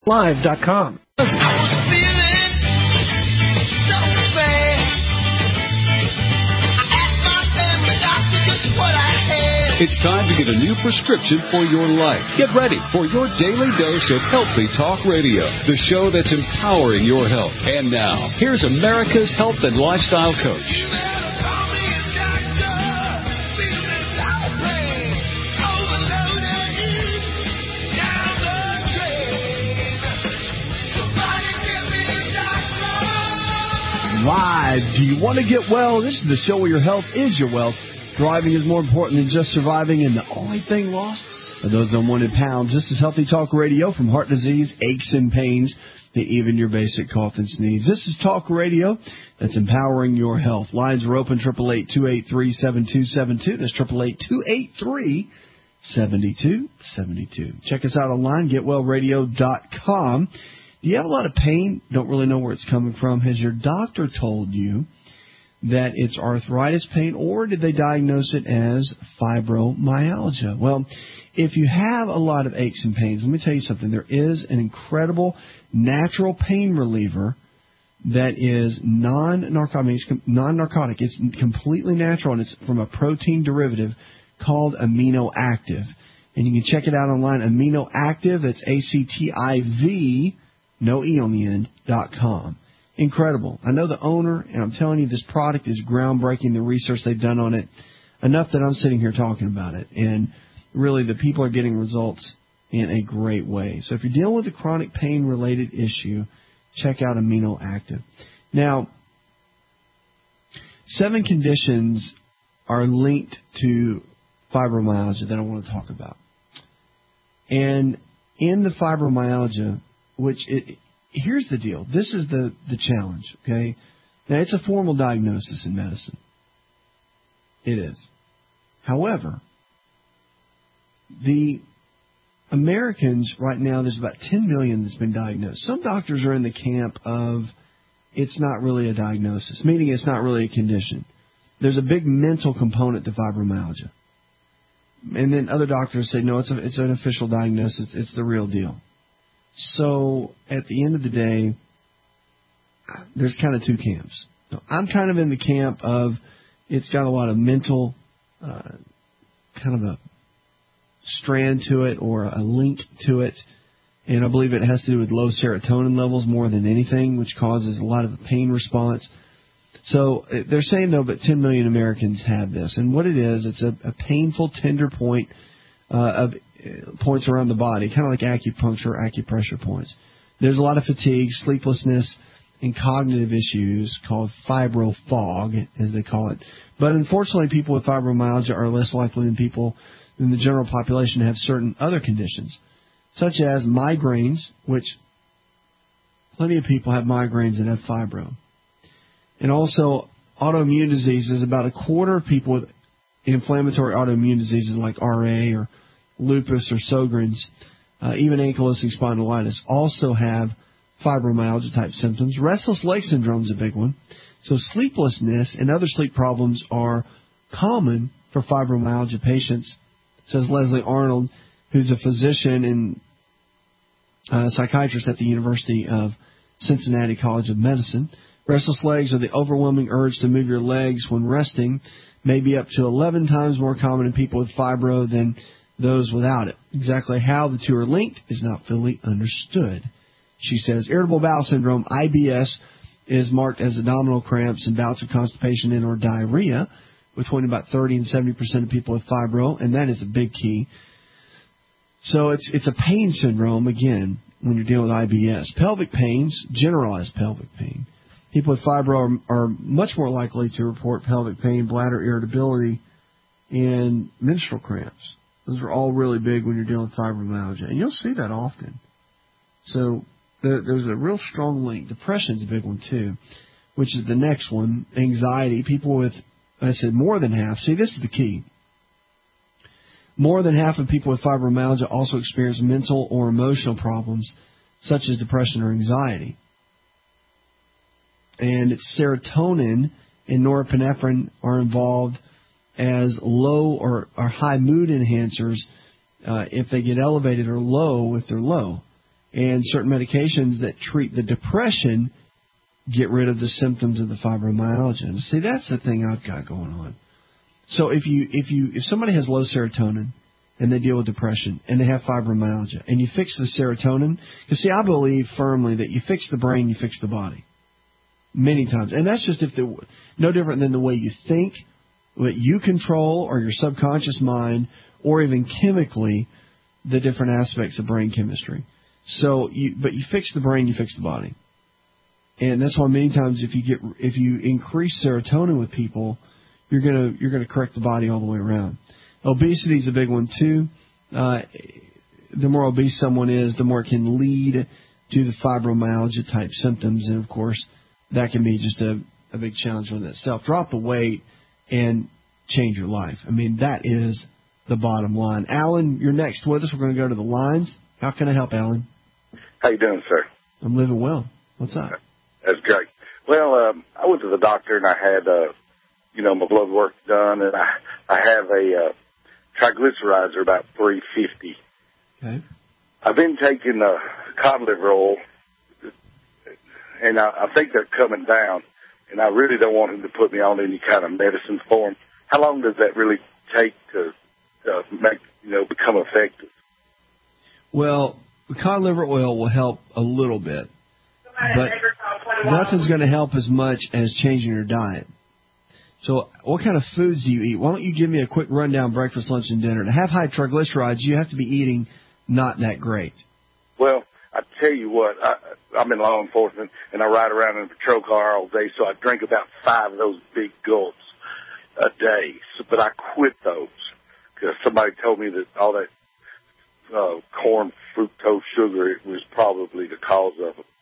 Live.com. It's time to get a new prescription for your life. Get ready for your daily dose of Healthy Talk Radio, the show that's empowering your health. And now, here's America's health and lifestyle coach. Why do you want to get well? This is the show where your health is your wealth. Thriving is more important than just surviving, and the only thing lost are those unwanted pounds. This is Healthy Talk Radio, from heart disease, aches and pains, to even your basic cough and sneeze. This is Talk Radio that's empowering your health. Lines are open, 888-283-7272. That's 888-283-7272. Check us out online, getwellradio.com. Do you have a lot of pain? Don't really know where it's coming from? Has your doctor told you that it's arthritis pain, or did they diagnose it as fibromyalgia? Well, if you have a lot of aches and pains, let me tell you something. There is an incredible natural pain reliever that is non-narcotic. It's completely natural, and it's from a protein derivative called Amino Active. And you can check it out online, Amino Active. That's ACTIV, no E on the end, .com. Incredible. I know the owner, and I'm telling you, this product is groundbreaking, the research they've done on it, enough that I'm sitting here talking about it. And really, the people are getting results in a great way. So if you're dealing with a chronic pain-related issue, check out Amino Active. Now, 7 conditions are linked to fibromyalgia that I want to talk about. And in the fibromyalgia, here's the deal. This is the challenge, okay? Now, it's a formal diagnosis in medicine. It is. However, the Americans right now, there's about 10 million that's been diagnosed. Some doctors are in the camp of it's not really a diagnosis, meaning it's not really a condition. There's a big mental component to fibromyalgia. And then other doctors say, no, it's an official diagnosis. It's the real deal. So at the end of the day, there's kind of 2 camps. I'm kind of in the camp of it's got a lot of mental kind of a strand to it, or a link to it. And I believe it has to do with low serotonin levels more than anything, which causes a lot of pain response. So they're saying, though, but 10 million Americans have this. And what it is, it's a painful, tender point of points around the body, kind of like acupuncture, acupressure points. There's a lot of fatigue, sleeplessness, and cognitive issues called fibro fog, as they call it. But unfortunately, people with fibromyalgia are less likely than people in the general population to have certain other conditions, such as migraines, which plenty of people have migraines and have fibro. And also autoimmune diseases. About a quarter of people with inflammatory autoimmune diseases like RA or lupus or Sjogren's, even ankylosing spondylitis, also have fibromyalgia-type symptoms. Restless leg syndrome is a big one. So sleeplessness and other sleep problems are common for fibromyalgia patients, says Leslie Arnold, who's a physician and psychiatrist at the University of Cincinnati College of Medicine. Restless legs, or the overwhelming urge to move your legs when resting, may be up to 11 times more common in people with fibro than those without it. Exactly how the 2 are linked is not fully understood. She says irritable bowel syndrome, IBS, is marked as abdominal cramps and bouts of constipation and or diarrhea between about 30 and 70% of people with fibro, and that is a big key. So it's a pain syndrome, again, when you're dealing with IBS. Pelvic pains, generalized pelvic pain. People with fibro are much more likely to report pelvic pain, bladder irritability, and menstrual cramps. Those are all really big when you're dealing with fibromyalgia, and you'll see that often. So there's a real strong link. Depression's a big one, too, which is the next one. Anxiety. People with, I said more than half. See, this is the key. More than half of people with fibromyalgia also experience mental or emotional problems, such as depression or anxiety. And it's serotonin and norepinephrine are involved as low or high mood enhancers if they get elevated, or low if they're low. and certain medications that treat the depression get rid of the symptoms of the fibromyalgia. And see, that's the thing I've got going on. So if somebody has low serotonin and they deal with depression and they have fibromyalgia and you fix the serotonin, because see, I believe firmly that you fix the brain, you fix the body. Many times. And that's just no different than the way you think, what you control, or your subconscious mind, or even chemically, the different aspects of brain chemistry. But you fix the brain, you fix the body. And that's why many times if you increase serotonin with people, you're gonna correct the body all the way around. Obesity is a big one too. The more obese someone is, the more it can lead to the fibromyalgia type symptoms, and of course that can be just a big challenge within itself. Drop the weight and change your life. I mean, that is the bottom line. Alan, you're next with us. We're going to go to the lines. How can I help, Alan? How you doing, sir? I'm living well. What's up? That's great. Well, I went to the doctor and I had, my blood work done, and I have a triglycerides are about 350. Okay. I've been taking cod liver oil, and I think they're coming down, and I really don't want him to put me on any kind of medicine for them. How long does that really take to become effective? Well, cod liver oil will help a little bit, but nothing's going to help as much as changing your diet. So what kind of foods do you eat? Why don't you give me a quick rundown, breakfast, lunch, and dinner? To have high triglycerides, you have to be eating not that great. Well, I tell you what, I'm in law enforcement, and I ride around in a patrol car all day, so I drink about 5 of those big gulps a day. But I quit those because somebody told me that all that corn fructose sugar was probably the cause of it.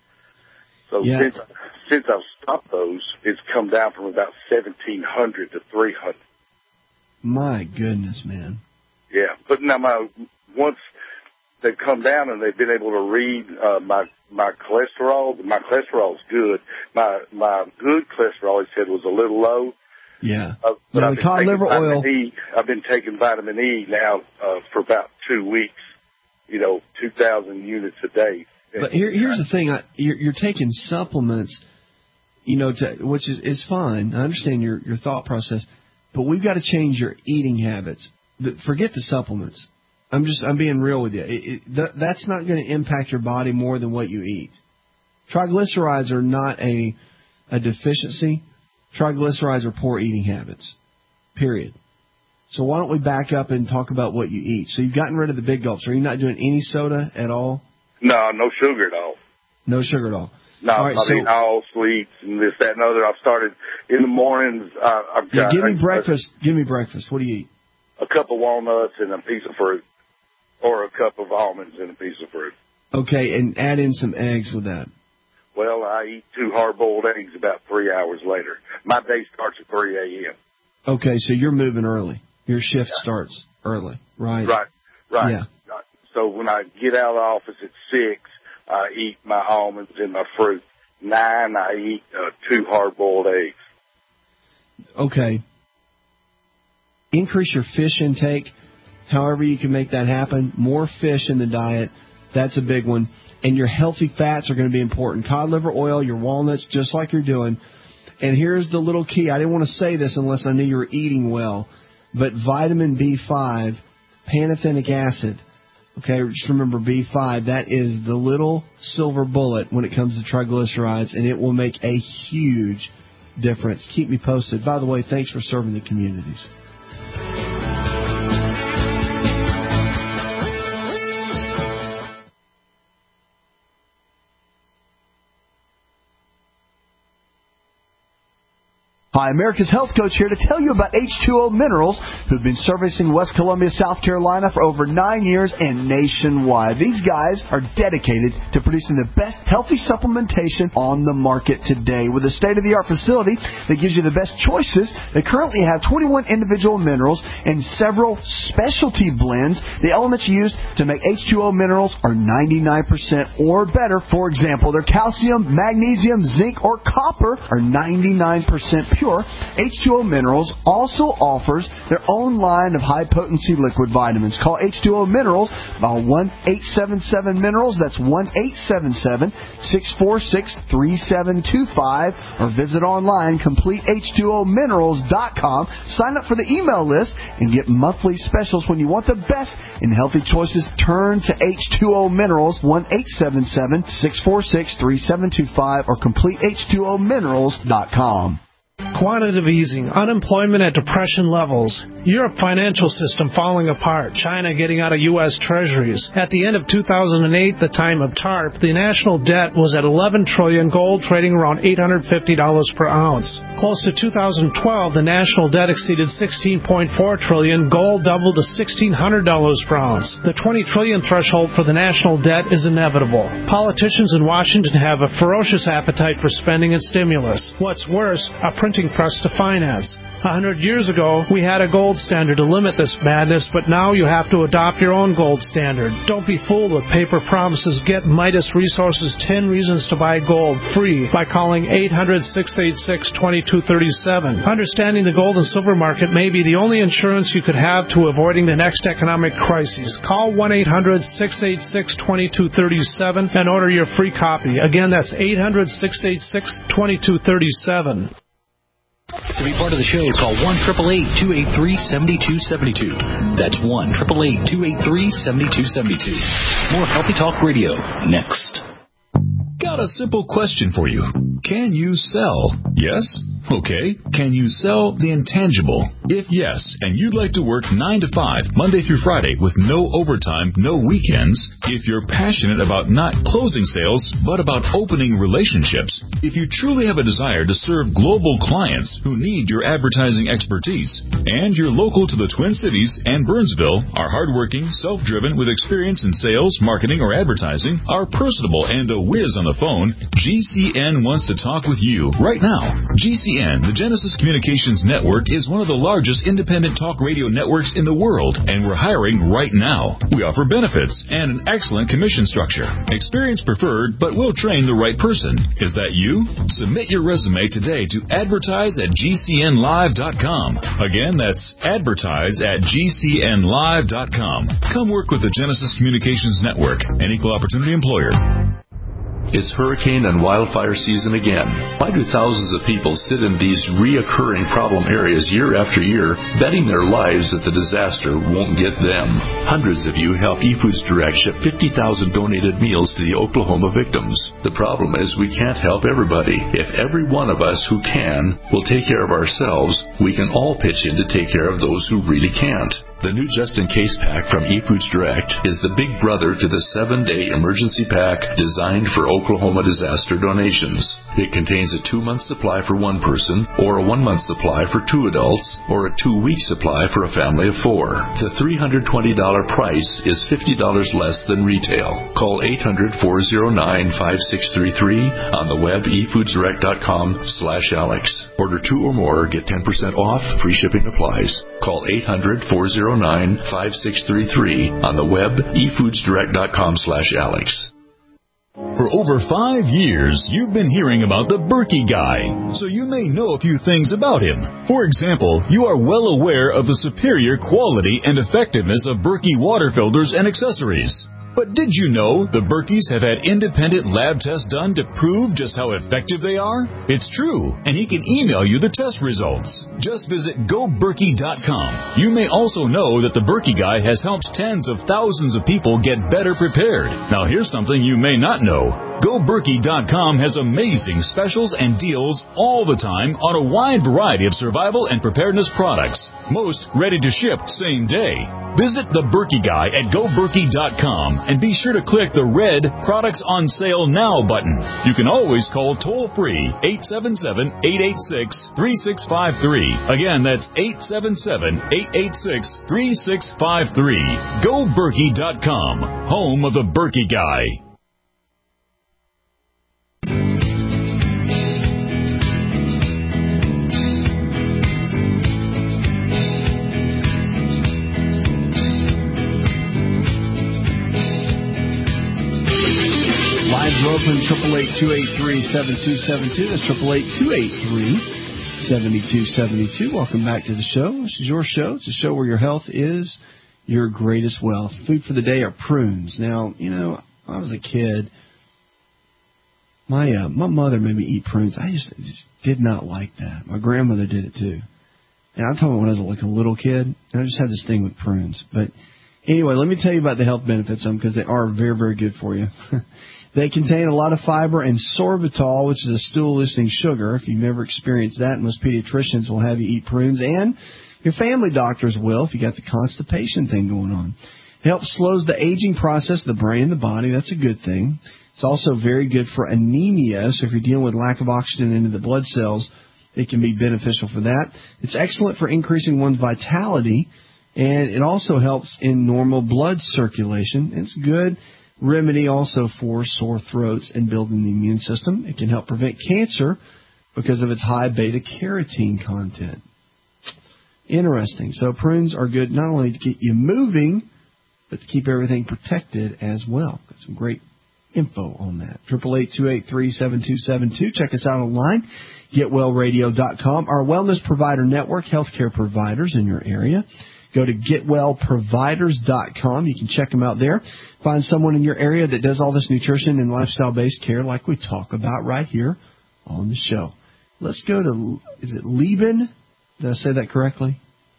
So yeah. since I've stopped those, it's come down from about 1,700 to 300. My goodness, man. Yeah, but now once they've come down and they've been able to read my cholesterol. My cholesterol's good. My good cholesterol, he said, was a little low. Yeah. But now, the cod liver oil. I've been taking vitamin E now for about 2 weeks. 2,000 units a day. But here's the thing: you're taking supplements, which is fine. I understand your thought process, but we've got to change your eating habits. Forget the supplements. I'm being real with you. That's not going to impact your body more than what you eat. Triglycerides are not a deficiency. Triglycerides are poor eating habits. Period. So why don't we back up and talk about what you eat? So you've gotten rid of the big gulps. Are you not doing any soda at all? No sugar at all. No sugar at all. No, all right, I mean, all sweets and this, that, and other. I've started in the mornings. Give me breakfast. Give me breakfast. What do you eat? A cup of walnuts and a piece of fruit, or a cup of almonds and a piece of fruit. Okay, and add in some eggs with that. Well, I eat 2 hard-boiled eggs about 3 hours later. My day starts at 3 a.m. Okay, so you're moving early. Your shift starts early, right? Right. Yeah. So when I get out of the office at 6, I eat my almonds and my fruit. 9, I eat 2 hard-boiled eggs. Okay. Increase your fish intake. However you can make that happen. More fish in the diet. That's a big one. And your healthy fats are going to be important. Cod liver oil, your walnuts, just like you're doing. And here's the little key. I didn't want to say this unless I knew you were eating well. But vitamin B5, pantothenic acid. Okay, just remember B5. That is the little silver bullet when it comes to triglycerides, and it will make a huge difference. Keep me posted. By the way, thanks for serving the communities. Hi, America's Health Coach here to tell you about H2O Minerals, who've been servicing West Columbia, South Carolina for over 9 years and nationwide. These guys are dedicated to producing the best healthy supplementation on the market today. With a state-of-the-art facility that gives you the best choices, they currently have 21 individual minerals and several specialty blends. The elements used to make H2O Minerals are 99% or better. For example, their calcium, magnesium, zinc, or copper are 99% pure. pure, H2O Minerals also offers their own line of high-potency liquid vitamins. Call H2O Minerals by 1-877-MINERALS. That's 1-877-646-3725. Or visit online, CompleteH2OMinerals.com. Sign up for the email list and get monthly specials. When you want the best in healthy choices, turn to H2O Minerals, 1-877-646-3725 or CompleteH2OMinerals.com. Quantitative easing, unemployment at depression levels, Europe financial system falling apart, China getting out of U.S. treasuries. At the end of 2008, the time of TARP, the national debt was at $11 trillion, gold trading around $850 per ounce. Close to 2012, the national debt exceeded $16.4 trillion, gold doubled to $1,600 per ounce. The $20 trillion threshold for the national debt is inevitable. Politicians in Washington have a ferocious appetite for spending and stimulus. What's worse, a printing press to finance. 100 years ago, we had a gold standard to limit this madness, but now you have to adopt your own gold standard. Don't be fooled with paper promises. Get Midas Resources 10 Reasons to Buy Gold free by calling 800-686-2237. Understanding the gold and silver market may be the only insurance you could have to avoiding the next economic crisis. Call 1-800-686-2237 and order your free copy. Again, that's 800-686-2237. To be part of the show, call 1-888-283-7272. That's 1-888-283-7272. More Healthy Talk Radio next. Got a simple question for you. Can you sell? Yes? Okay. Can you sell the intangible? If yes, and you'd like to work 9 to 5, Monday through Friday, with no overtime, no weekends, if you're passionate about not closing sales, but about opening relationships, if you truly have a desire to serve global clients who need your advertising expertise, and you're local to the Twin Cities and Burnsville, are hardworking, self-driven, with experience in sales, marketing, or advertising, are personable, and a whiz on the phone, GCN wants to talk with you right now. GCN, the Genesis Communications Network, is one of the largest independent talk radio networks in the world, and we're hiring right now. We offer benefits and an excellent commission structure. Experience preferred, but we'll train the right person. Is that you? Submit your resume today to advertise@gcnlive.com. Again, that's advertise@gcnlive.com. Come work with the Genesis Communications Network, an equal opportunity employer. It's hurricane and wildfire season again. Why do thousands of people sit in these reoccurring problem areas year after year, betting their lives that the disaster won't get them? Hundreds of you help eFoods Direct ship 50,000 donated meals to the Oklahoma victims. The problem is we can't help everybody. If every one of us who can will take care of ourselves, we can all pitch in to take care of those who really can't. The new Just In Case pack from eFoods Direct is the big brother to the 7-day emergency pack designed for Oklahoma disaster donations. It contains a 2-month supply for one person, or a 1-month supply for 2 adults, or a 2-week supply for a family of 4. The $320 price is $50 less than retail. Call 800-409-5633 on the web efoodsdirect.com/Alex. Order 2 or more, get 10% off, free shipping applies. Call 800-409-5633 on the web efoodsdirect.com/Alex. For over 5 years, you've been hearing about the Berkey Guy, so you may know a few things about him. For example, you are well aware of the superior quality and effectiveness of Berkey water filters and accessories. But did you know the Berkeys have had independent lab tests done to prove just how effective they are? It's true, and he can email you the test results. Just visit GoBerkey.com. You may also know that the Berkey Guy has helped tens of thousands of people get better prepared. Now here's something you may not know. GoBerkey.com has amazing specials and deals all the time on a wide variety of survival and preparedness products. Most ready to ship same day. Visit the Berkey Guy at GoBerkey.com and be sure to click the red Products on Sale Now button. You can always call toll-free 877-886-3653. Again, that's 877-886-3653. GoBerkey.com, home of the Berkey Guy. Lines are open, 888-283-7272. That's 7272. Welcome back to the show. This is your show. It's a show where your health is your greatest wealth. Food for the day are prunes. Now, you know, when I was a kid, my mother made me eat prunes. I just did not like that. My grandmother did it too. And I'm talking when I was like a little kid, I just had this thing with prunes. But anyway, let me tell you about the health benefits of them because they are very, very good for you. They contain a lot of fiber and sorbitol, which is a stool-loosening sugar. If you've never experienced that, most pediatricians will have you eat prunes, and your family doctors will if you got the constipation thing going on. It helps slows the aging process of the brain and the body. That's a good thing. It's also very good for anemia, so if you're dealing with lack of oxygen into the blood cells, it can be beneficial for that. It's excellent for increasing one's vitality, and it also helps in normal blood circulation. It's good remedy also for sore throats and building the immune system. It can help prevent cancer because of its high beta-carotene content. Interesting. So prunes are good not only to get you moving, but to keep everything protected as well. Got some great info on that. 888-283-7272. Check us out online, getwellradio.com. Our wellness provider network, healthcare providers in your area. Go to getwellproviders.com. You can check them out there. Find someone in your area that does all this nutrition and lifestyle-based care like we talk about right here on the show. Let's go to, is it Lieben? Did I say that correctly?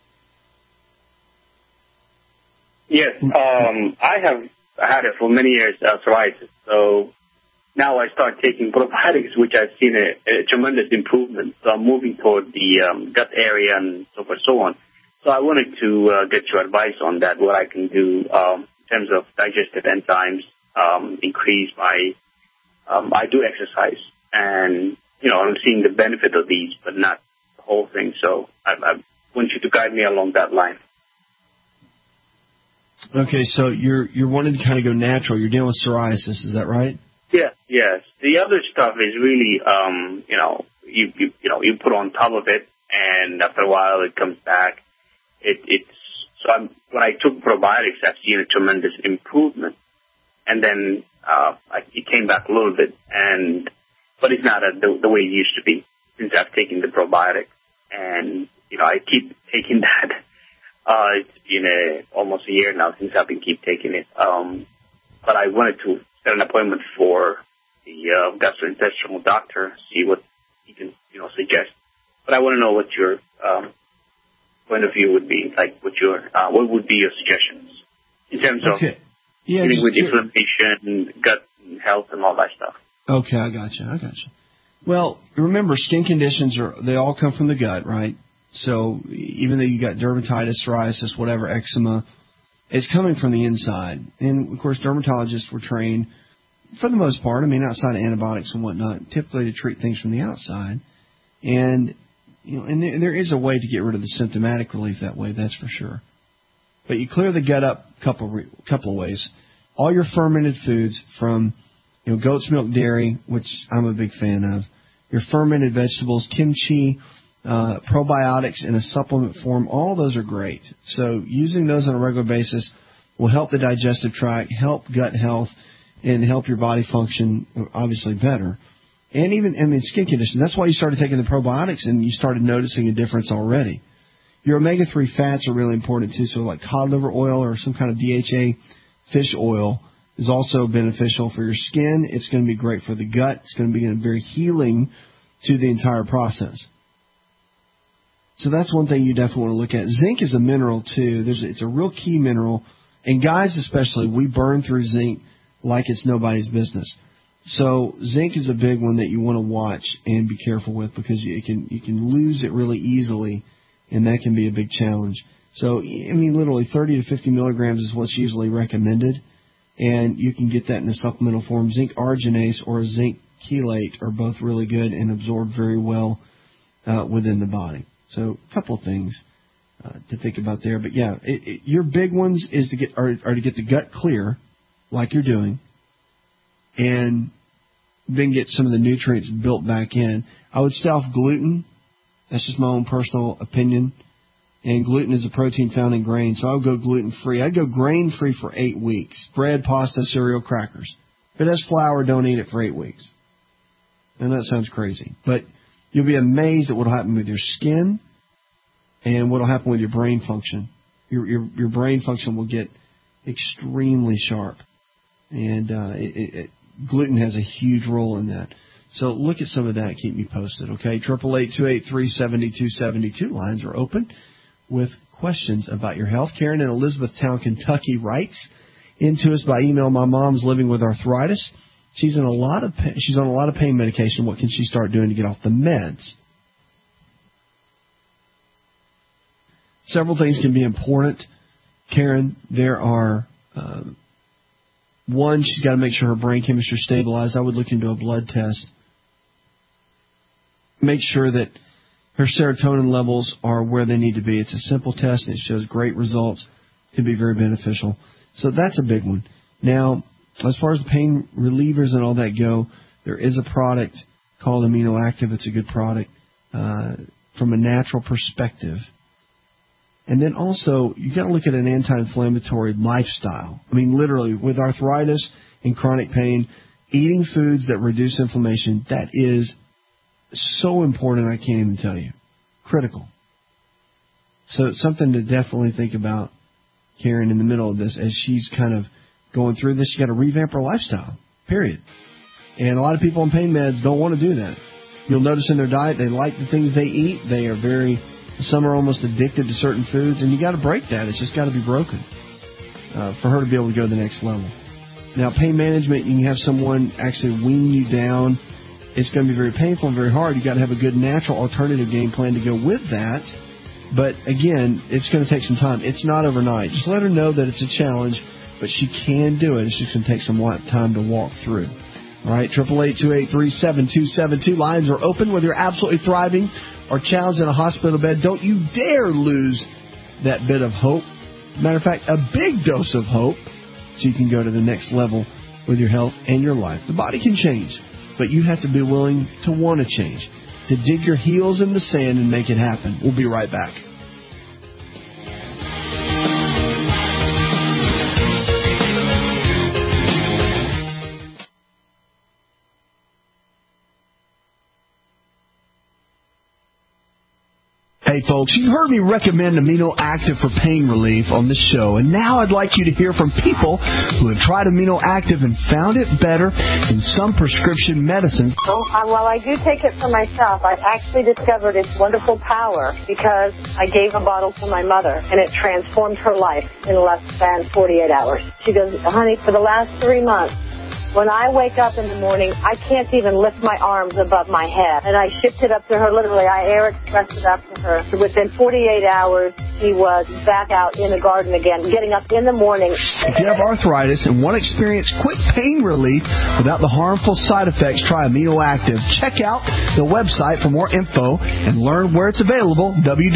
Yes. I have had it for many years, psoriasis. So now I start taking probiotics, which I've seen a tremendous improvement. So I'm moving toward the gut area and so forth, so on. So I wanted to get your advice on that, what I can do in terms of digestive enzymes, increase my, I do exercise, and, you know, I'm seeing the benefit of these, but not the whole thing. So I want you to guide me along that line. Okay, so you're wanting to kind of go natural. You're dealing with psoriasis, is that right? Yeah, yes. The other stuff is really, you put on top of it, and after a while it comes back. When I took probiotics, I've seen a tremendous improvement, and then it came back a little bit, but it's not the way it used to be since I've taken the probiotic, and I keep taking that. It's been almost a year now since I've been taking it, but I wanted to set an appointment for the gastrointestinal doctor, see what he can suggest. But I want to know what your point of view would be, like what would be your suggestions in terms of dealing with inflammation, gut health, and all that stuff. Okay, I got you. Well, remember, skin conditions they all come from the gut, right? So even though you got dermatitis, psoriasis, whatever, eczema, it's coming from the inside. And of course, dermatologists were trained, for the most part, outside of antibiotics and whatnot, typically to treat things from the outside. And and there is a way to get rid of the symptomatic relief that way, that's for sure. But you clear the gut up a couple of ways. All your fermented foods from, goat's milk, dairy, which I'm a big fan of, your fermented vegetables, kimchi, probiotics in a supplement form, all those are great. So using those on a regular basis will help the digestive tract, help gut health, and help your body function obviously better. And even skin conditions. That's why you started taking the probiotics and you started noticing a difference already. Your omega-3 fats are really important too. So like cod liver oil or some kind of DHA fish oil is also beneficial for your skin. It's going to be great for the gut. It's going to be very healing to the entire process. So that's one thing you definitely want to look at. Zinc is a mineral too. It's a real key mineral. And guys especially, we burn through zinc like it's nobody's business. So zinc is a big one that you want to watch and be careful with because you can lose it really easily, and that can be a big challenge. So, literally 30 to 50 milligrams is what's usually recommended, and you can get that in a supplemental form. Zinc arginase or zinc chelate are both really good and absorb very well within the body. So a couple of things to think about there. But, yeah, your big ones is to get the gut clear like you're doing, and then get some of the nutrients built back in. I would stay off gluten. That's just my own personal opinion. And gluten is a protein found in grain, so I would go gluten-free. I'd go grain-free for 8 weeks. Bread, pasta, cereal, crackers. If it has flour, don't eat it for 8 weeks. And that sounds crazy. But You'll be amazed at what will happen with your skin and what will happen with your brain function. Your brain function will get extremely sharp. And gluten has a huge role in that. So look at some of that. Keep me posted, okay? 888-283-7272. Lines are open with questions about your health. Karen in Elizabethtown, Kentucky writes into us by email, my mom's living with arthritis. She's on a lot of pain medication. What can she start doing to get off the meds? Several things can be important, Karen. There are, one, she's got to make sure her brain chemistry is stabilized. I would look into a blood test. Make sure that her serotonin levels are where they need to be. It's a simple test, and it shows great results. It can be very beneficial. So that's a big one. Now, as far as pain relievers and all that go, there is a product called Amino Active. It's a good product from a natural perspective. And then also, you got to look at an anti-inflammatory lifestyle. I mean, literally, with arthritis and chronic pain, eating foods that reduce inflammation, that is so important, I can't even tell you. Critical. So it's something to definitely think about, Karen, in the middle of this, as she's kind of going through this. She's got to revamp her lifestyle, period. And a lot of people on pain meds don't want to do that. You'll notice in their diet, they like the things they eat. They are some are almost addicted to certain foods, and you got to break that. It's just got to be broken for her to be able to go to the next level. Now, pain management, you can have someone actually wean you down. It's going to be very painful and very hard. You got to have a good natural alternative game plan to go with that. But again, it's going to take some time. It's not overnight. Just let her know that it's a challenge, but she can do it. It's just going to take some time to walk through. All right, 888-283-7272. Lines are open. Whether you're absolutely thriving or challenged in a hospital bed, don't you dare lose that bit of hope. Matter of fact, a big dose of hope so you can go to the next level with your health and your life. The body can change, but you have to be willing to want to change, to dig your heels in the sand and make it happen. We'll be right back. Hey folks, you've heard me recommend Amino Active for pain relief on the show, and now I'd like you to hear from people who have tried Amino Active and found it better than some prescription medicines. While I do take it for myself, I've actually discovered its wonderful power because I gave a bottle to my mother, and it transformed her life in less than 48 hours. She goes, honey, for the last 3 months, when I wake up in the morning, I can't even lift my arms above my head. And I shipped it up to her, literally. I air expressed it up to her. Within 48 hours, she was back out in the garden again, getting up in the morning. If you have arthritis and want to experience quick pain relief without the harmful side effects, try Amino Active. Check out the website for more info and learn where it's available,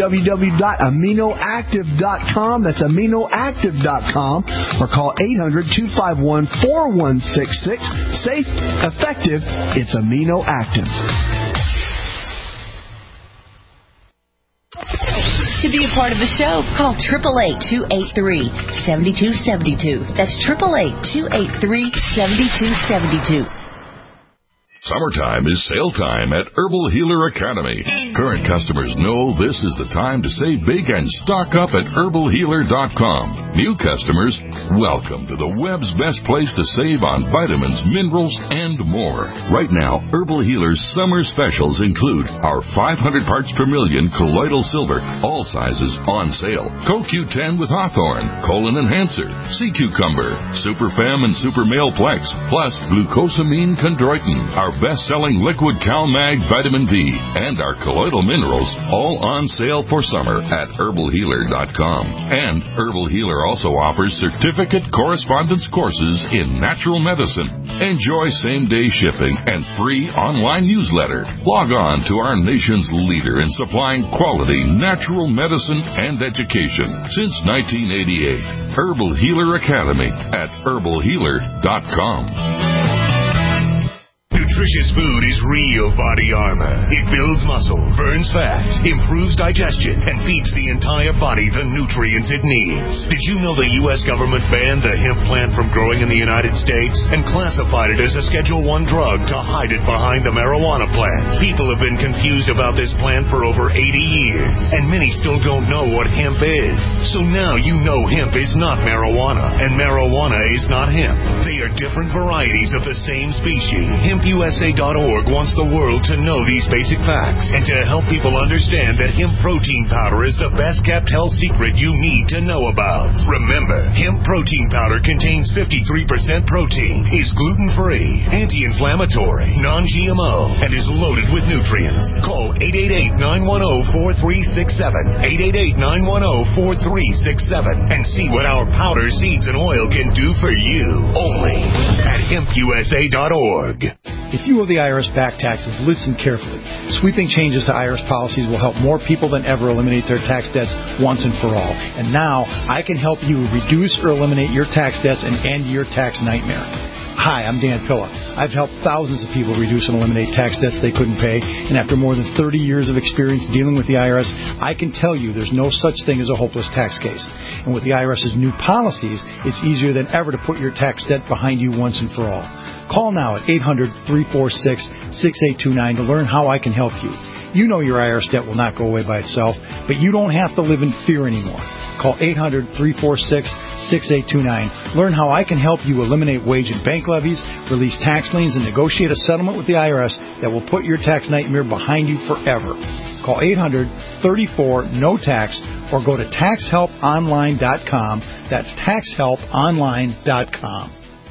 www.aminoactive.com. That's aminoactive.com, or call 800-251-4166. Safe, effective, it's Amino Active. To be a part of the show, call 888-283-7272. That's 888-283-7272. Summertime is sale time at Herbal Healer Academy. Current customers know this is the time to save big and stock up at herbalhealer.com. New customers, welcome to the web's best place to save on vitamins, minerals, and more. Right now, Herbal Healer's summer specials include our 500 parts per million colloidal silver, all sizes on sale. CoQ10 with Hawthorne, Colon Enhancer, Sea Cucumber, Super Fem and Super Male Plex, plus Glucosamine Chondroitin, our best-selling liquid CalMag Vitamin B, and our colloidal minerals, all on sale for summer at herbalhealer.com. And Herbal Healer also offers certificate correspondence courses in natural medicine. Enjoy same-day shipping and free online newsletter. Log on to our nation's leader in supplying quality natural medicine and education since 1988. Herbal Healer Academy at herbalhealer.com. nutritious food is real body armor. It builds muscle, burns fat, improves digestion, and feeds the entire body the nutrients it needs. Did you know the U.S. government banned the hemp plant from growing in the United States and classified it as a Schedule I drug to hide it behind a marijuana plant? People have been confused about this plant for over 80 years, and many still don't know what hemp is. So now you know hemp is not marijuana, and marijuana is not hemp. They are different varieties of the same species. HempUSA.org wants the world to know these basic facts and to help people understand that hemp protein powder is the best kept health secret you need to know about. Remember, hemp protein powder contains 53% protein, is gluten-free, anti-inflammatory, non-GMO, and is loaded with nutrients. Call 888-910-4367, 888-910-4367, and see what our powder, seeds, and oil can do for you. Only at HempUSA.org. If you owe the IRS back taxes, listen carefully. Sweeping changes to IRS policies will help more people than ever eliminate their tax debts once and for all. And now, I can help you reduce or eliminate your tax debts and end your tax nightmare. Hi, I'm Dan Pilla. I've helped thousands of people reduce and eliminate tax debts they couldn't pay, and after more than 30 years of experience dealing with the IRS, I can tell you there's no such thing as a hopeless tax case. And with the IRS's new policies, it's easier than ever to put your tax debt behind you once and for all. Call now at 800-346-6829 to learn how I can help you. You know your IRS debt will not go away by itself, but you don't have to live in fear anymore. Call 800-346-6829. Learn how I can help you eliminate wage and bank levies, release tax liens, and negotiate a settlement with the IRS that will put your tax nightmare behind you forever. Call 800-34-NO-TAX or go to taxhelponline.com. That's taxhelponline.com.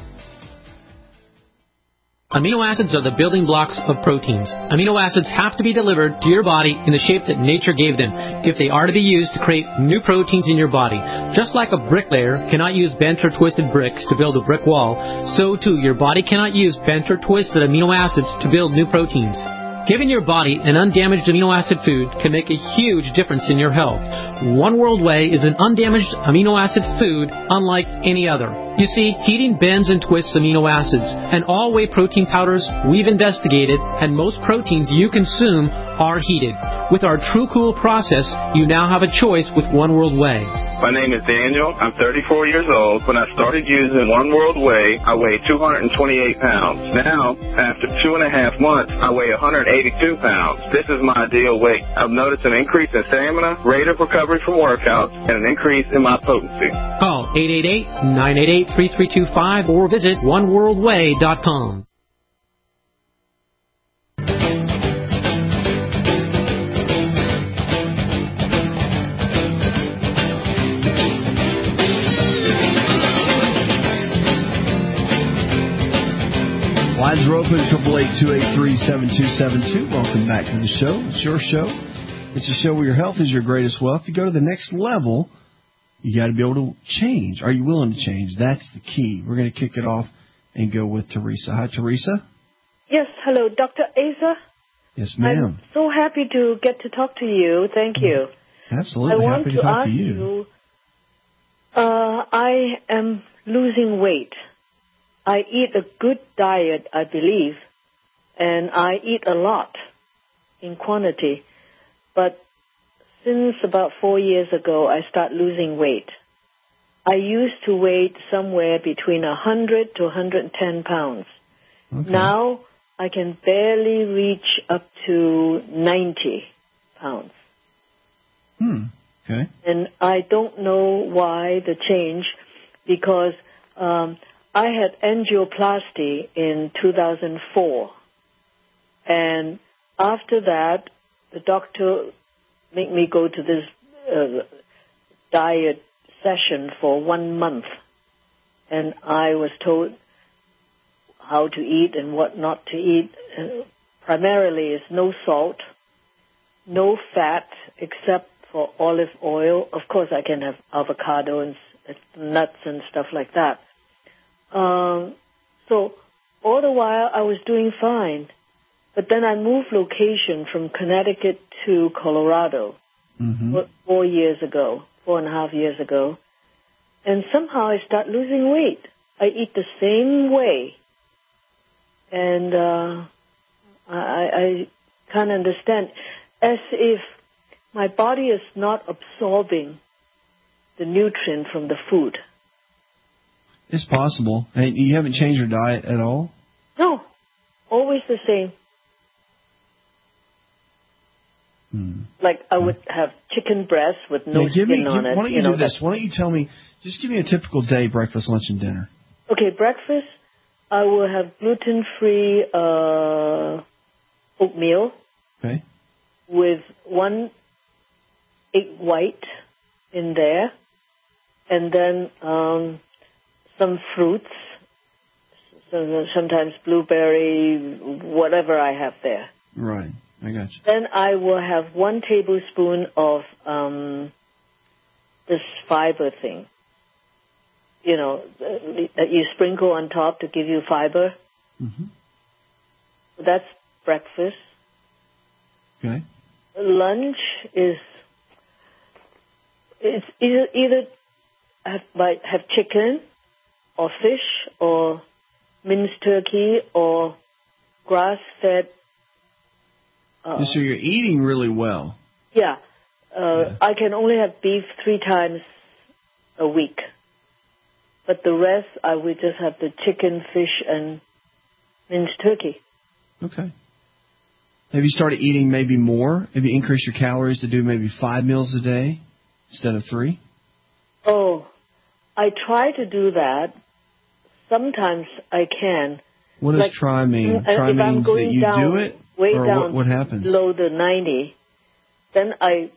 Amino acids are the building blocks of proteins. Amino acids have to be delivered to your body in the shape that nature gave them if they are to be used to create new proteins in your body. Just like a bricklayer cannot use bent or twisted bricks to build a brick wall, so too your body cannot use bent or twisted amino acids to build new proteins. Giving your body an undamaged amino acid food can make a huge difference in your health. One World Whey is an undamaged amino acid food unlike any other. You see, heating bends and twists amino acids, and all whey protein powders we've investigated, and most proteins you consume are heated. With our True Cool process, you now have a choice with One World Whey. My name is Daniel. I'm 34 years old. When I started using One World Whey, I weighed 228 pounds. Now, after 2.5 months, I weigh 182 pounds. This is my ideal weight. I've noticed an increase in stamina, rate of recovery from workouts, and an increase in my potency. Call 888-988-3325 or visit oneworldwhey.com. Lines are open, 888-283-7272. Welcome back to the show. It's your show. It's a show where your health is your greatest wealth. To go to the next level, you got to be able to change. Are you willing to change? That's the key. We're going to kick it off and go with Teresa. Hi, Teresa. Yes, hello, Dr. Asa. Yes, ma'am. I'm so happy to get to talk to you. Thank you. Absolutely. Happy to talk to you. I am losing weight. I eat a good diet, I believe, and I eat a lot in quantity. But since about 4 years ago, I start losing weight. I used to weigh somewhere between 100 to 110 pounds. Okay. Now I can barely reach up to 90 pounds. Okay. And I don't know why the change, because I had angioplasty in 2004. And after that, the doctor made me go to this diet session for 1 month. And I was told how to eat and what not to eat. Primarily is no salt, no fat except for olive oil. Of course, I can have avocado and nuts and stuff like that. So all the while I was doing fine. But then I moved location from Connecticut to Colorado 4 years ago, 4.5 years ago. And somehow I start losing weight. I eat the same way. And I can't understand. As if my body is not absorbing the nutrient from the food. It's possible. And you haven't changed your diet at all? No. Always the same. Like I would have chicken breast with no skin on it. Why don't you do this? Why don't you tell me, just give me a typical day, breakfast, lunch, and dinner. Okay, breakfast, I will have gluten-free oatmeal. Okay. With 1 egg white in there. And then some fruits. So sometimes blueberry, whatever I have there. Right. I got you. Then I will have 1 tablespoon of this fiber thing. You know, that you sprinkle on top to give you fiber. Mm-hmm. That's breakfast. Okay. Lunch is either have chicken or fish or minced turkey or grass-fed. So you're eating really well. Yeah. I can only have beef 3 times a week. But the rest, I would just have the chicken, fish, and minced turkey. Okay. Have you started eating maybe more? Have you increased your calories to do maybe 5 meals a day instead of 3? Oh, I try to do that. Sometimes I can. What does try mean? Try if means I'm going that you down, do it? Way or down what happens? below the 90, then I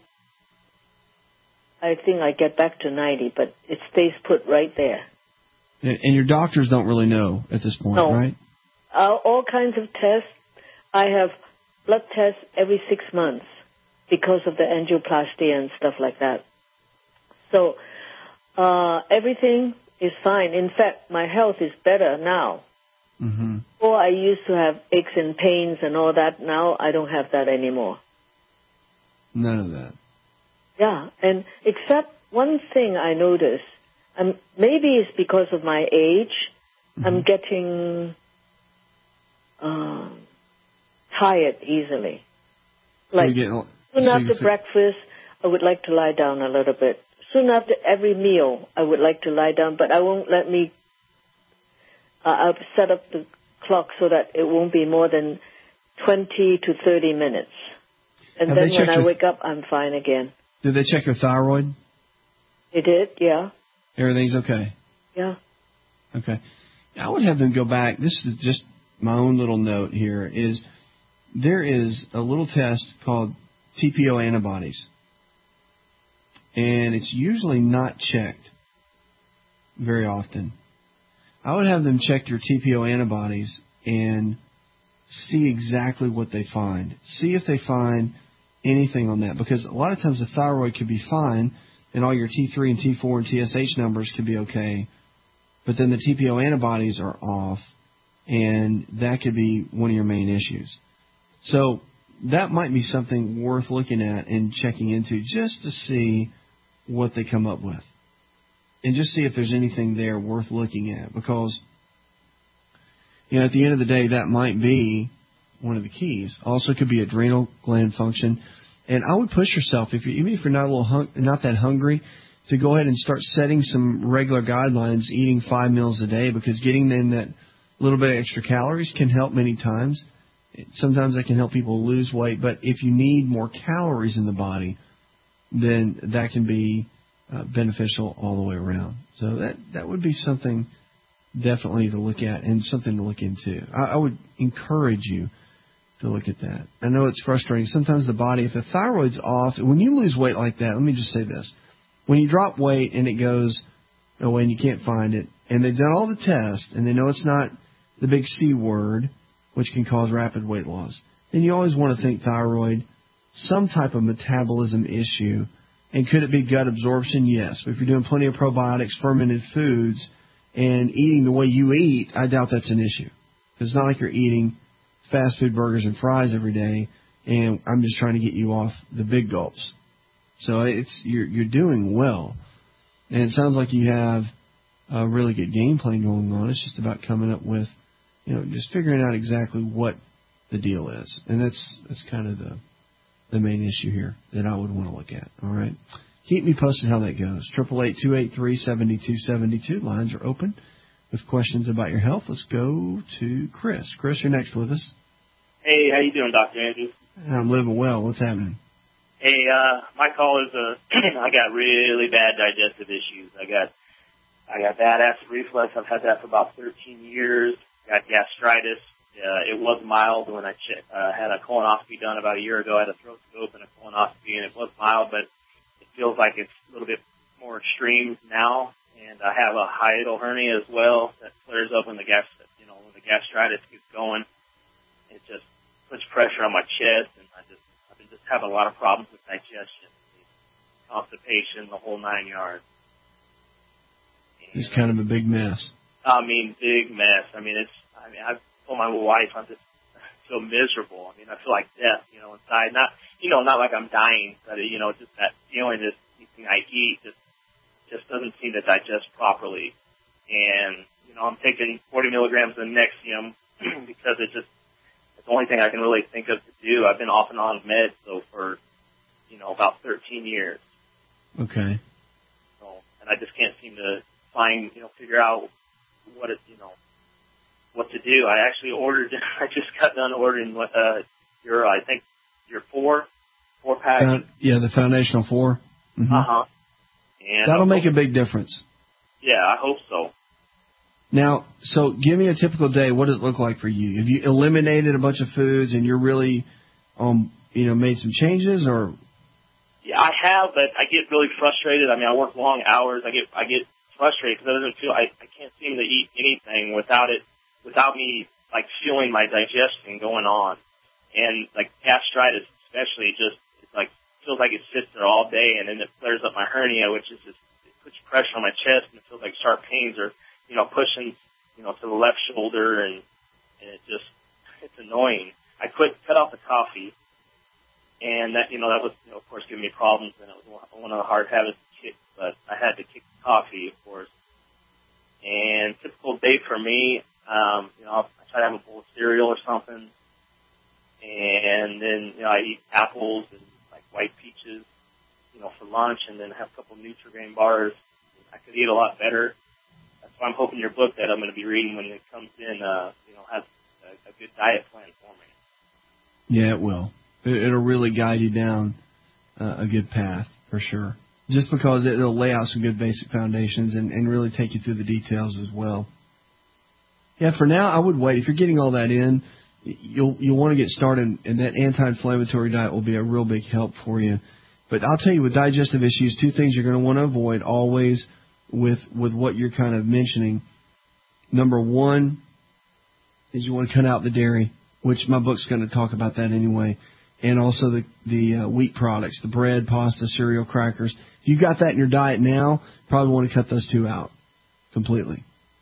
think I get back to 90, but it stays put right there. And your doctors don't really know at this point, no. Right? All kinds of tests. I have blood tests every 6 months because of the angioplasty and stuff like that. So everything is fine. In fact, my health is better now. Mm-hmm. Before I used to have aches and pains and all that. Now I don't have that anymore. None of that. Yeah, and except one thing I noticed, maybe it's because of my age, I'm getting tired easily. Like soon after breakfast, I would like to lie down a little bit. Soon after every meal, I would like to lie down, but I won't let me. I'll set up the clock so that it won't be more than 20 to 30 minutes. And then when I wake up, I'm fine again. Did they check your thyroid? They did, yeah. Everything's okay? Yeah. Okay. I would have them go back. This is just my own little note here. Is there is a little test called TPO antibodies. And it's usually not checked very often. I would have them check your TPO antibodies and see exactly what they find. See if they find anything on that. Because a lot of times the thyroid could be fine and all your T3 and T4 and TSH numbers could be okay. But then the TPO antibodies are off, and that could be one of your main issues. So that might be something worth looking at and checking into just to see what they come up with. And just see if there's anything there worth looking at. Because, you know, at the end of the day, that might be one of the keys. Also could be adrenal gland function. And I would push yourself, even if you're not not that hungry, to go ahead and start setting some regular guidelines, eating 5 meals a day, because getting in that little bit of extra calories can help many times. Sometimes that can help people lose weight, but if you need more calories in the body, then that can be beneficial all the way around. So that would be something definitely to look at and something to look into. I would encourage you to look at that. I know it's frustrating. Sometimes the body, if the thyroid's off, when you lose weight like that, let me just say this. When you drop weight and it goes away and you can't find it, and they've done all the tests and they know it's not the big C word, which can cause rapid weight loss, then you always want to think thyroid, some type of metabolism issue. And could it be gut absorption? Yes. But if you're doing plenty of probiotics, fermented foods, and eating the way you eat, I doubt that's an issue. It's not like you're eating fast food burgers and fries every day, and I'm just trying to get you off the big gulps. So you're doing well. And it sounds like you have a really good game plan going on. It's just about coming up with, just figuring out exactly what the deal is. And that's kind of the main issue here that I would want to look at. All right. Keep me posted how that goes. 888-283-7272. Lines are open with questions about your health. Let's go to Chris. Chris, you're next with us. Hey, how you doing, Dr. Andrews? I'm living well. What's happening? Hey, my call is I got really bad digestive issues. I got bad acid reflux. I've had that for about 13 years. Got gastritis. It was mild when I had a colonoscopy done about a year ago. I had a throat scope and a colonoscopy, and it was mild, but it feels like it's a little bit more extreme now. And I have a hiatal hernia as well that flares up when the gastritis gets going. It just puts pressure on my chest, and I've been just having a lot of problems with digestion, constipation, the whole 9 yards. It's kind of a big mess. I mean, big mess. I've told my wife I feel miserable. I feel like death, inside. Not like I'm dying, but, just that feeling that anything I eat just doesn't seem to digest properly. And, I'm taking 40 milligrams of Nexium because it's the only thing I can really think of to do. I've been off and on meds, for, about 13 years. Okay. So, and I just can't seem to figure out what to do. I actually I just got done ordering your four pack. The Foundational 4. Mm-hmm. Uh-huh. And that'll make a big difference. Yeah, I hope so. Now, so give me a typical day. What does it look like for you? Have you eliminated a bunch of foods and you're really, made some changes, or? Yeah, I have, but I get really frustrated. I work long hours. I get frustrated because I can't seem to eat anything without me feeling my digestion going on, and gastritis especially feels like it sits there all day, and then it flares up my hernia, which is it puts pressure on my chest, and it feels like sharp pains are pushing to the left shoulder, and it's annoying. I cut off the coffee, and that was of course giving me problems, and it was one of the hard habits to kick, but I had to kick the coffee, of course. And typical day for me, I try to have a bowl of cereal or something, and then I eat apples and white peaches, for lunch, and then have a couple of Nutri-Grain bars. I could eat a lot better. That's why I'm hoping your book that I'm going to be reading when it comes in, has a good diet plan for me. Yeah, it will. It'll really guide you down a good path for sure. Just because it'll lay out some good basic foundations and really take you through the details as well. Yeah, for now, I would wait. If you're getting all that in, you'll want to get started, and that anti-inflammatory diet will be a real big help for you. But I'll tell you, with digestive issues, two things you're going to want to avoid always with what you're kind of mentioning. Number one is you want to cut out the dairy, which my book's going to talk about that anyway, and also the wheat products, the bread, pasta, cereal, crackers. If you've got that in your diet now, probably want to cut those two out completely.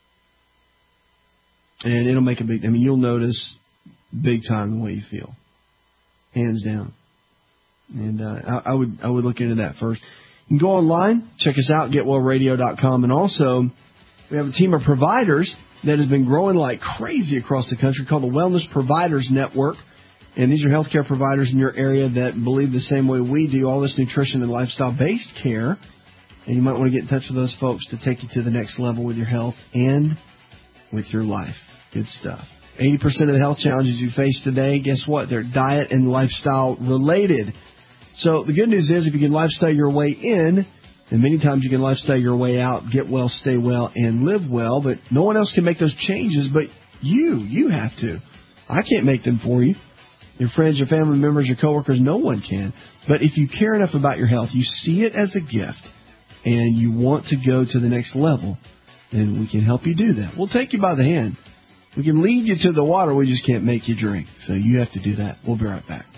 And it'll make you'll notice big time the way you feel, hands down. And I would look into that first. You can go online, check us out, getwellradio.com, and also we have a team of providers that has been growing like crazy across the country called the Wellness Providers Network. And these are healthcare providers in your area that believe the same way we do, all this nutrition and lifestyle-based care. And you might want to get in touch with those folks to take you to the next level with your health and with your life. Good stuff. 80% of the health challenges you face today, guess what? They're diet and lifestyle related. So the good news is if you can lifestyle your way in, and many times you can lifestyle your way out, get well, stay well, and live well, but no one else can make those changes but you. You have to. I can't make them for you. Your friends, your family members, your coworkers, no one can. But if you care enough about your health, you see it as a gift, and you want to go to the next level, then we can help you do that. We'll take you by the hand. We can lead you to the water. We just can't make you drink. So you have to do that. We'll be right back.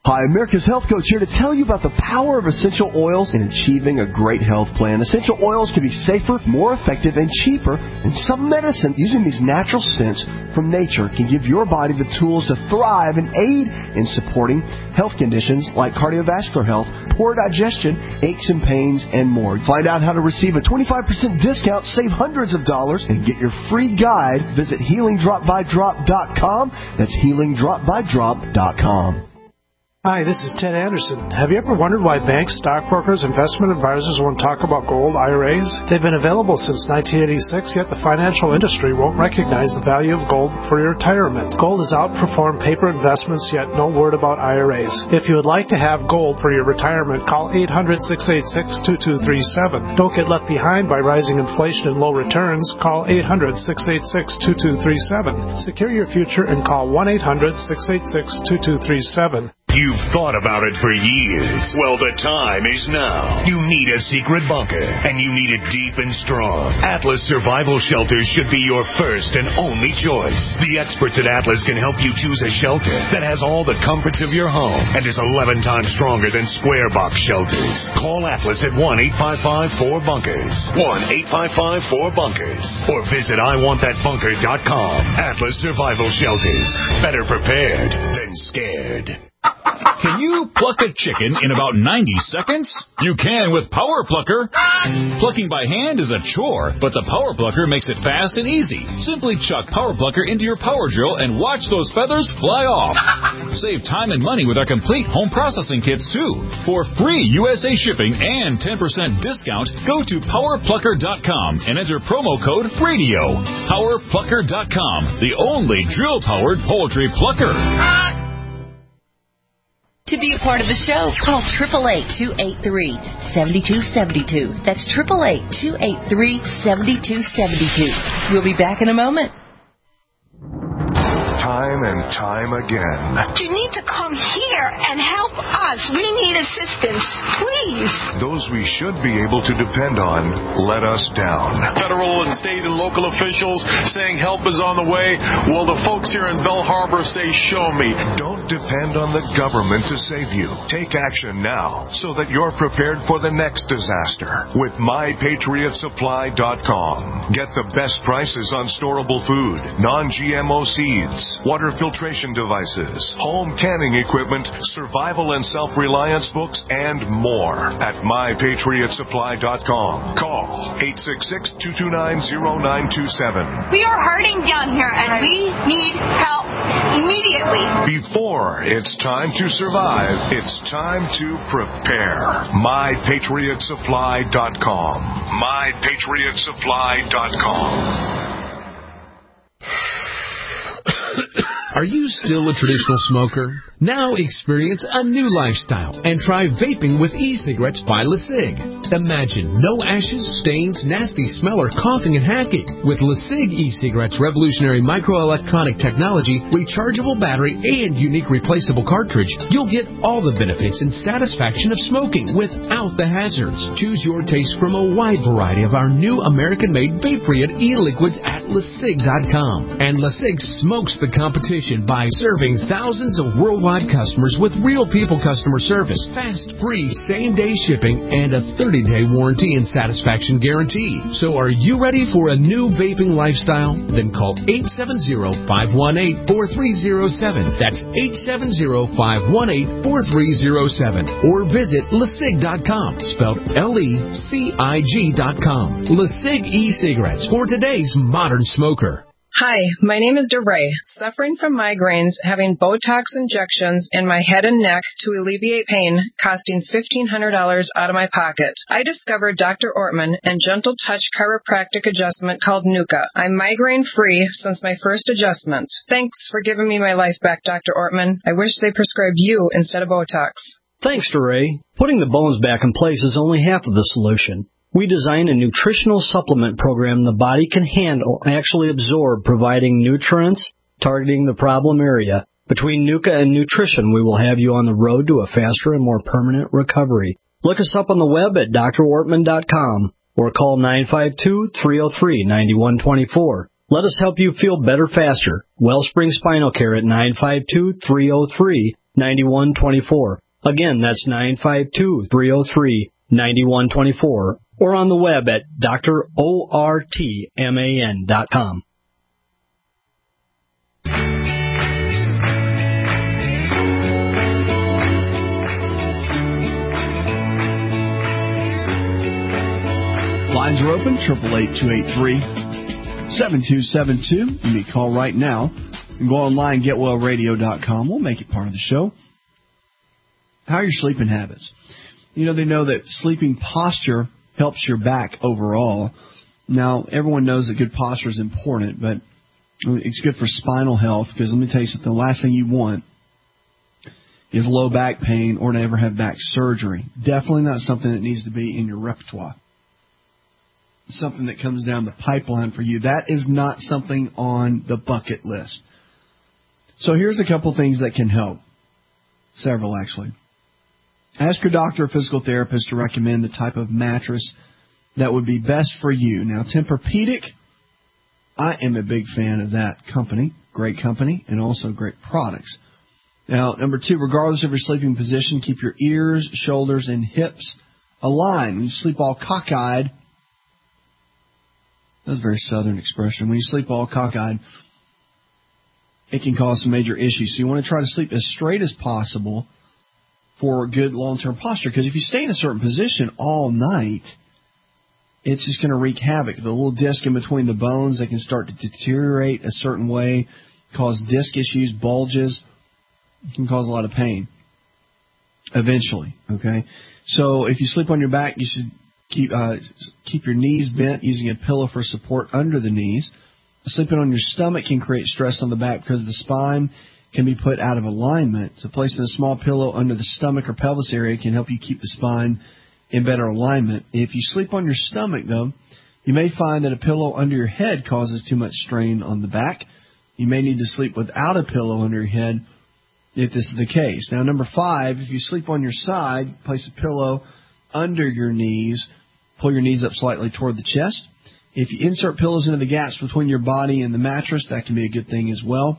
Hi, America's Health Coach here to tell you about the power of essential oils in achieving a great health plan. Essential oils can be safer, more effective, and cheaper than some medicine. Using these natural scents from nature can give your body the tools to thrive and aid in supporting health conditions like cardiovascular health, poor digestion, aches and pains, and more. Find out how to receive a 25% discount, save hundreds of dollars, and get your free guide. Visit HealingDropByDrop.com. That's HealingDropByDrop.com. Hi, this is Ted Anderson. Have you ever wondered why banks, stockbrokers, investment advisors won't talk about gold IRAs? They've been available since 1986, yet the financial industry won't recognize the value of gold for your retirement. Gold has outperformed paper investments, yet no word about IRAs. If you would like to have gold for your retirement, call 800-686-2237. Don't get left behind by rising inflation and low returns. Call 800-686-2237. Secure your future and call 1-800-686-2237. You've thought about it for years. Well, the time is now. You need a secret bunker, and you need it deep and strong. Atlas Survival Shelters should be your first and only choice. The experts at Atlas can help you choose a shelter that has all the comforts of your home and is 11 times stronger than square box shelters. Call Atlas at 1-855-4BUNKERS. 1-855-4BUNKERS. Or visit IWantThatBunker.com. Atlas Survival Shelters. Better prepared than scared. Can you pluck a chicken in about 90 seconds? You can with Power Plucker. Plucking by hand is a chore, but the Power Plucker makes it fast and easy. Simply chuck Power Plucker into your power drill and watch those feathers fly off. Save time and money with our complete home processing kits, too. For free USA shipping and 10% discount, go to PowerPlucker.com and enter promo code RADIO. PowerPlucker.com, the only drill-powered poultry plucker. To be a part of the show, call 888-283-7272. That's 888-283-7272. We'll be back in a moment. Time and time again. You need to come here and help us. We need assistance, please. Those we should be able to depend on let us down. Federal and state and local officials saying help is on the way. Well, the folks here in Bell Harbor say, show me. Don't depend on the government to save you. Take action now so that you're prepared for the next disaster with MyPatriotSupply.com. Get the best prices on storable food, non-GMO seeds, water filtration devices, home canning equipment, survival and self-reliance books, and more at MyPatriotSupply.com. Call 866-229-0927. We are hurting down here, and we need help immediately. Before it's time to survive, it's time to prepare. MyPatriotSupply.com. MyPatriotSupply.com. Are you still a traditional smoker? Now experience a new lifestyle and try vaping with e-cigarettes by LeSig. Imagine no ashes, stains, nasty smell, or coughing and hacking. With LeSig e-cigarettes' revolutionary microelectronic technology, rechargeable battery, and unique replaceable cartridge, you'll get all the benefits and satisfaction of smoking without the hazards. Choose your taste from a wide variety of our new American-made vape-free e-liquids at LeSig.com. And LeSig smokes the competition by serving thousands of worldwide customers with real people customer service, fast, free, same-day shipping, and a 30-day warranty and satisfaction guarantee. So are you ready for a new vaping lifestyle? Then call 870-518-4307. That's 870-518-4307. Or visit LeSig.com, spelled LECIG.com. LeSig e-cigarettes for today's modern smoker. Hi, my name is DeRay. Suffering from migraines, having Botox injections in my head and neck to alleviate pain, costing $1,500 out of my pocket. I discovered Dr. Ortman and Gentle Touch chiropractic adjustment called Nuka. I'm migraine-free since my first adjustment. Thanks for giving me my life back, Dr. Ortman. I wish they prescribed you instead of Botox. Thanks, DeRay. Putting the bones back in place is only half of the solution. We designed a nutritional supplement program the body can handle and actually absorb, providing nutrients, targeting the problem area. Between Nuka and nutrition, we will have you on the road to a faster and more permanent recovery. Look us up on the web at drortman.com or call 952-303-9124. Let us help you feel better faster. Wellspring Spinal Care at 952-303-9124. Again, that's 952-303-9124. Or on the web at drortman.com. Lines are open, 888-283-7272. You may call right now. You can go online, getwellradio.com. We'll make it part of the show. How are your sleeping habits? They know that sleeping posture helps your back overall. Now, everyone knows that good posture is important, but it's good for spinal health, because let me tell you something, the last thing you want is low back pain or to ever have back surgery. Definitely not something that needs to be in your repertoire. Something that comes down the pipeline for you. That is not something on the bucket list. So here's a couple things that can help. Several, actually. Ask your doctor or physical therapist to recommend the type of mattress that would be best for you. Now, Tempur-Pedic, I am a big fan of that company. Great company and also great products. Now, number 2, regardless of your sleeping position, keep your ears, shoulders, and hips aligned. When you sleep all cockeyed, that's a very southern expression. When you sleep all cockeyed, it can cause some major issues. So you want to try to sleep as straight as possible for good long-term posture. Because if you stay in a certain position all night, it's just going to wreak havoc. The little disc in between the bones, they can start to deteriorate a certain way, cause disc issues, bulges. It can cause a lot of pain eventually, okay? So if you sleep on your back, you should keep your knees bent using a pillow for support under the knees. Sleeping on your stomach can create stress on the back because the spine can be put out of alignment. So placing a small pillow under the stomach or pelvis area can help you keep the spine in better alignment. If you sleep on your stomach, though, you may find that a pillow under your head causes too much strain on the back. You may need to sleep without a pillow under your head if this is the case. Now, number 5, if you sleep on your side, place a pillow under your knees. Pull your knees up slightly toward the chest. If you insert pillows into the gaps between your body and the mattress, that can be a good thing as well.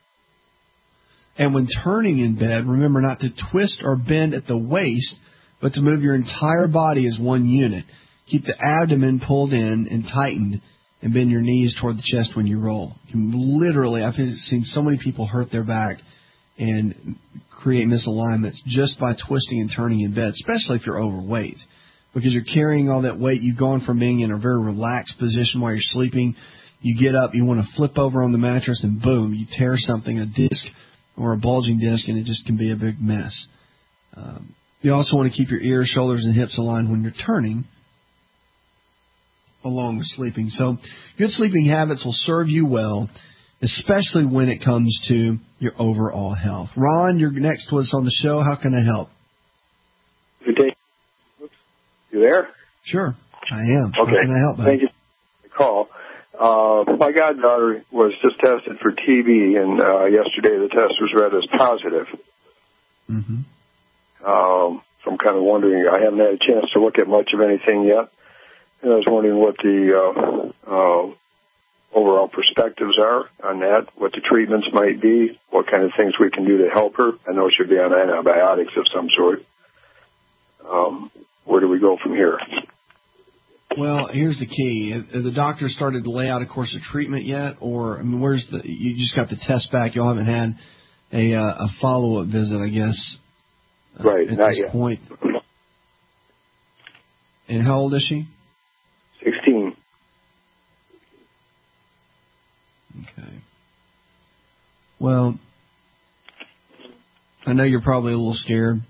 And when turning in bed, remember not to twist or bend at the waist, but to move your entire body as one unit. Keep the abdomen pulled in and tightened, and bend your knees toward the chest when you roll. You can literally, I've seen so many people hurt their back and create misalignments just by twisting and turning in bed, especially if you're overweight. Because you're carrying all that weight, you've gone from being in a very relaxed position while you're sleeping, you get up, you want to flip over on the mattress, and boom, you tear something, a disc or a bulging disc, and it just can be a big mess. You also want to keep your ears, shoulders, and hips aligned when you're turning, along with sleeping. So good sleeping habits will serve you well, especially when it comes to your overall health. Ron, you're next was on the show. How can I help? Good day. You there? Sure, I am. Okay. How can I help? Thank you for the call. My goddaughter was just tested for TB, and yesterday the test was read as positive. Mm-hmm. So I'm kind of wondering, I haven't had a chance to look at much of anything yet, and I was wondering what the overall perspectives are on that, what the treatments might be, what kind of things we can do to help her. I know she'll be on antibiotics of some sort. Where do we go from here? Well, here's the key. Have the doctor started to lay out a course of treatment yet? Or, I mean, you just got the test back. You haven't had a follow-up visit, I guess, right, at not this yet. point. And how old is she? 16. Okay. Well, I know you're probably a little scared.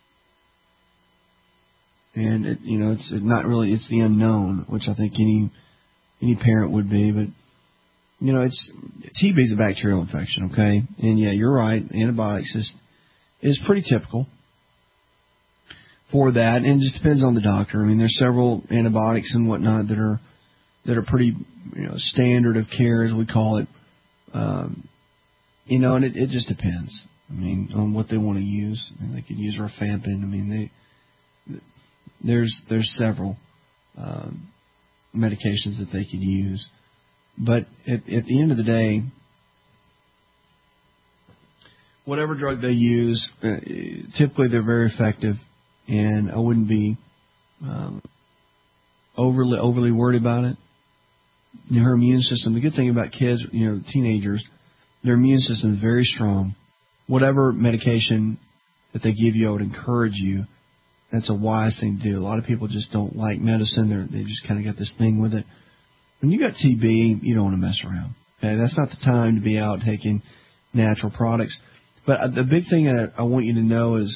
And it's not really, it's the unknown, which I think any parent would be. But it's TB is a bacterial infection, okay? And yeah, you're right. Antibiotics is pretty typical for that, and it just depends on the doctor. I mean, there's several antibiotics and whatnot that are pretty standard of care, as we call it. And it just depends. I mean, on what they want to use. I mean, they could use rifampin. I mean, There's several medications that they could use. But at the end of the day, whatever drug they use, typically they're very effective, and I wouldn't be overly worried about it. Her immune system, the good thing about kids, teenagers, their immune system is very strong. Whatever medication that they give you, I would encourage you. That's a wise thing to do. A lot of people just don't like medicine. They just kind of got this thing with it. When you got TB, you don't want to mess around. Okay, that's not the time to be out taking natural products. But the big thing that I want you to know is,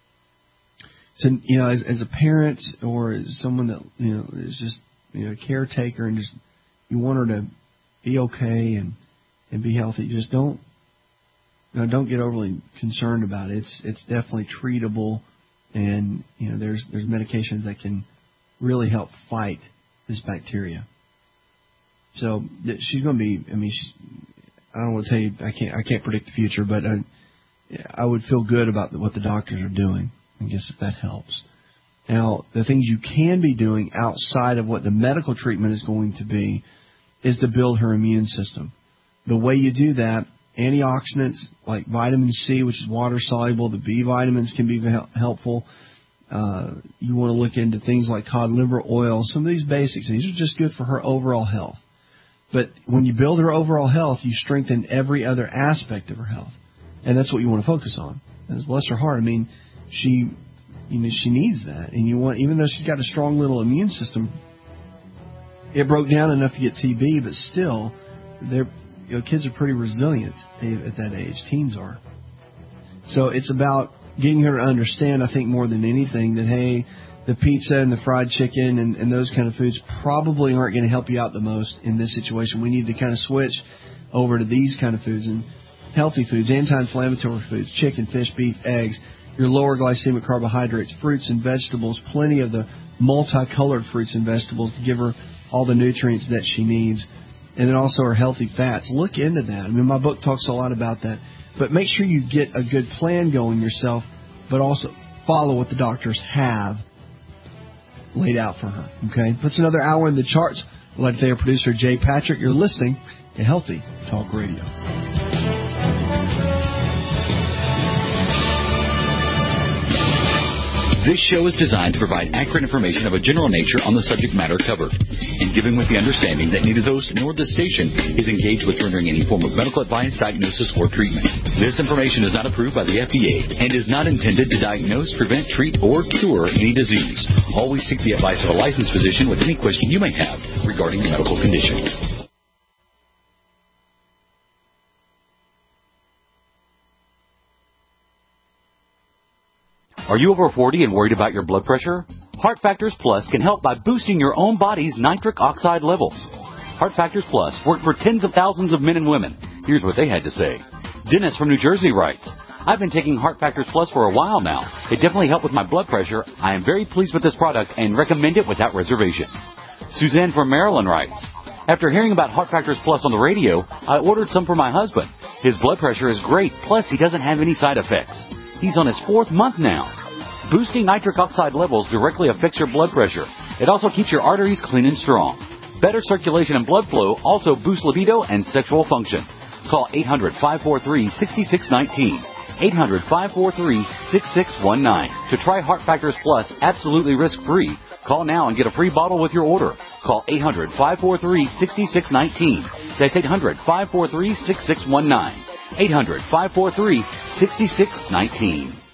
as a parent or as someone that is just a caretaker and just you want her to be okay and be healthy, just don't get overly concerned about it. It's definitely treatable, and there's medications that can really help fight this bacteria. So she's going to be. I don't want to tell you. I can't predict the future, but I would feel good about what the doctors are doing. I guess if that helps. Now, the things you can be doing outside of what the medical treatment is going to be is to build her immune system. The way you do that, antioxidants like vitamin C, which is water soluble, the B vitamins can be helpful. You want to look into things like cod liver oil. Some of these basics, these are just good for her overall health. But when you build her overall health, you strengthen every other aspect of her health. And that's what you want to focus on. And bless her heart. She needs that. And even though she's got a strong little immune system, it broke down enough to get TB, but still, kids are pretty resilient at that age. Teens are. So it's about getting her to understand, I think, more than anything, that, hey, the pizza and the fried chicken and those kind of foods probably aren't going to help you out the most in this situation. We need to kind of switch over to these kind of foods and healthy foods, anti-inflammatory foods, chicken, fish, beef, eggs, your lower glycemic carbohydrates, fruits and vegetables, plenty of the multicolored fruits and vegetables to give her all the nutrients that she needs, and then also her healthy fats. Look into that. My book talks a lot about that. But make sure you get a good plan going yourself, but also follow what the doctors have laid out for her. Okay? That's another hour in the charts. I'd like to thank our producer, Jay Patrick. You're listening to Healthy Talk Radio. This show is designed to provide accurate information of a general nature on the subject matter covered, and given with the understanding that neither the host nor the station is engaged with rendering any form of medical advice, diagnosis, or treatment. This information is not approved by the FDA and is not intended to diagnose, prevent, treat, or cure any disease. Always seek the advice of a licensed physician with any question you may have regarding a medical condition. Are you over 40 and worried about your blood pressure? Heart Factors Plus can help by boosting your own body's nitric oxide levels. Heart Factors Plus worked for tens of thousands of men and women. Here's what they had to say. Dennis from New Jersey writes, I've been taking Heart Factors Plus for a while now. It definitely helped with my blood pressure. I am very pleased with this product and recommend it without reservation. Suzanne from Maryland writes, after hearing about Heart Factors Plus on the radio, I ordered some for my husband. His blood pressure is great, plus he doesn't have any side effects. He's on his 4th month now. Boosting nitric oxide levels directly affects your blood pressure. It also keeps your arteries clean and strong. Better circulation and blood flow also boosts libido and sexual function. Call 800-543-6619. 800-543-6619. To try Heart Factors Plus absolutely risk-free, call now and get a free bottle with your order. Call 800-543-6619. That's 800-543-6619. 800-543-6619.